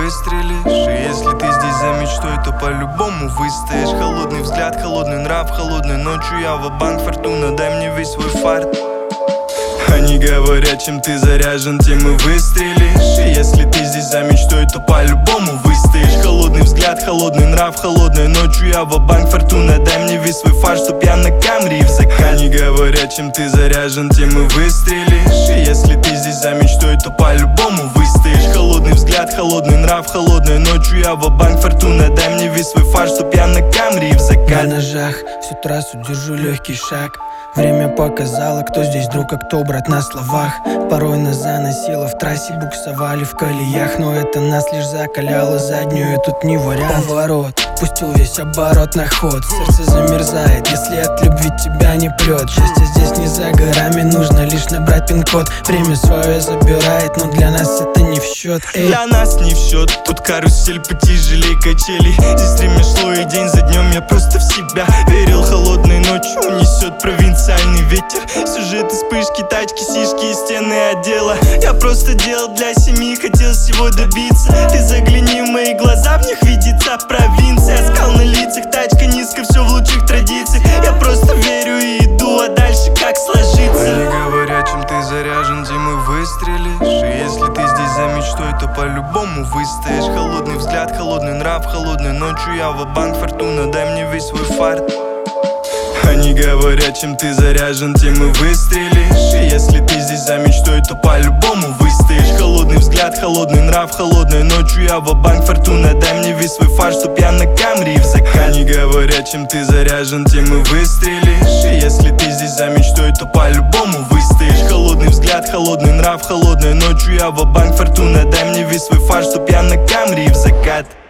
выстрелишь. И если ты здесь за мечтой, то по-любому выстоишь. Холодный взгляд, холодный нрав, холодной ночью я ва-банк. Фортуна, дай мне весь свой фарт. Они говорят, чем ты заряжен, тем и выстрелишь. И если ты здесь за мечтой, то по-любому выстоишь. Холодный взгляд, холодный нрав, холодной ночью я ва-банк. Фортуна, дай мне весь свой фарт, чтоб я на камере и в закат. Они говорят, чем ты заряжен, тем и выстрелишь. И если ты здесь за мечтой, то по-любому выстоишь. Холодный взгляд, холодный нрав, холодной ночью я ва-банк. Фортуна, дай мне весь свой фарт, чтоб я на камере и в закат. На ножах всю трассу держу легкий шаг. Время показало, кто здесь друг, а кто брат на словах. Порой нас заносило в трассе, буксовали в колеях. Но это нас лишь закаляло заднюю, тут не вариант. Поворот, пустил весь оборот на ход. Сердце замерзает, если от любви тебя не прет. Счастье здесь не за горами, нужно лишь набрать пин-код. Время свое забирает, но для нас это не в счет. Для нас не в счет, тут карусель потяжелее качелей. Здесь время шло и день за днем я просто в себя верил. Холодной ночью унесет провинциальный ветер. Сюжеты, вспышки, тачки, сишки и стены отдела. Я просто делал для семьи, хотел всего добиться. Ты загляни в мои глаза, в них видится провинция. Скал на лицах, тачка низко, все в лучших традициях. Я просто верю и иду, а дальше как сложится. Они говорят, чем ты заряжен, тем и выстрелишь. И если ты здесь за мечтой, то по-любому выстоишь. Холодный взгляд, холодный нрав, холодной ночью я ва-банк. Фортуна, дай мне весь свой фарт. Они говорят, чем ты заряжен, тем и выстрелишь. И если ты здесь за мечтой, то по-любому выстоишь. Холодный взгляд, холодный нрав, холодной ночью я ва-банк. Фортуна, дай мне весь свой фарт, чтоб я на камере и в закат. Они говорят, чем ты заряжен, тем и выстрелишь. И если ты здесь за мечтой, то по-любому выстоишь. Холодный взгляд, холодный нрав, холодной ночью я ва-банк. Фортуна, дай мне весь свой фарт, чтоб я на камере и в закат.